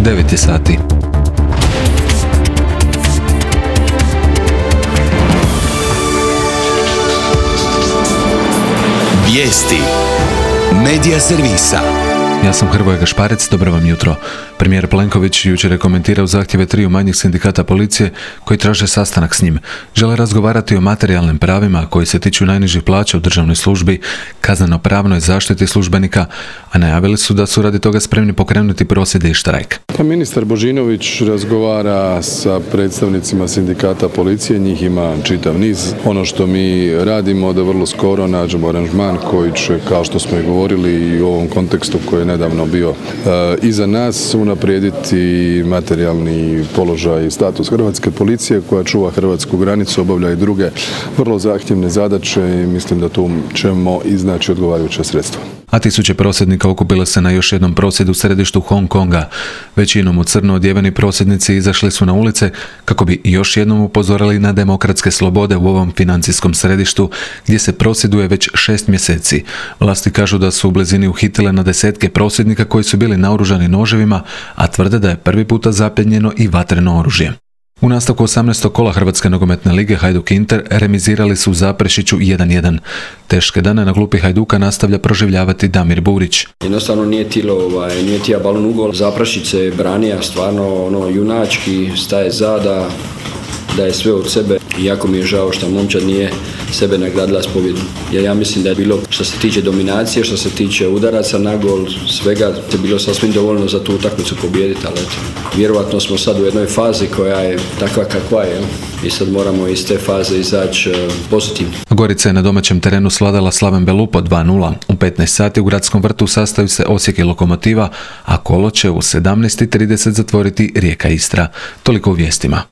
9 je sati. Vijesti Medija servisa. Ja sam Hrvoje Gašparec, dobro vam jutro. Premijer Plenković jučer je komentirao zahtjeve 3 manjih sindikata policije koji traže sastanak s njim. Žele razgovarati o materijalnim pravima koji se tiču najnižih plaća u državnoj službi, kazneno-pravnoj zaštiti službenika, a najavili su da su radi toga spremni pokrenuti prosvjede i štrajk. Ministar Božinović razgovara sa predstavnicima sindikata policije, njih ima čitav niz. Ono što mi radimo da vrlo skoro nađemo aranžman koji će, kao što smo i govorili i u ovom kontekstu koji je nedavno bio iza nas, unaprijediti materijalni položaj i status hrvatske policije koja čuva hrvatsku granicu, obavlja i druge vrlo zahtjevne zadaće i mislim da tu ćemo iznaći odgovarajuća sredstva. A tisuće prosvjednika okupile se na još jednom prosvjedu u središtu Hong Konga. Većinom u crno odjeveni prosvjednici izašli su na ulice kako bi još jednom upozorili na demokratske slobode u ovom financijskom središtu gdje se prosvjeduje već 6 mjeseci. Vlasti kažu da su u blizini uhitile na desetke prosvjednika koji su bili naoružani noževima, a tvrde da je prvi puta zaplijenjeno i vatreno oružje. U nastavku 18. kola Hrvatske nogometne lige Hajduk Inter remizirali su u Zaprešiću 1:1. Teške dane na klupi Hajduka nastavlja proživljavati Damir Burić. Jednostavno nije tija balon u gol. Zaprešić se branija stvarno junački, staje zada, da je sve od sebe. Jako mi je žao što momčad nije sebe nagradila s pobjedom. Ja mislim da je bilo, što se tiče dominacije, što se tiče udaraca na gol, svega je bilo sasvim dovoljno za tu utakmicu pobijediti, ali eto, vjerovatno smo sad u jednoj fazi koja je takva kakva je i sad moramo iz te faze izaći pozitivno. Gorica je na domaćem terenu svladala Slaven Belupo 2:0. U 15 sati u Gradskom vrtu sastaju se Osijek i Lokomotiva, a kolo će u 17:30 zatvoriti Rijeka Istra. Toliko u vijestima.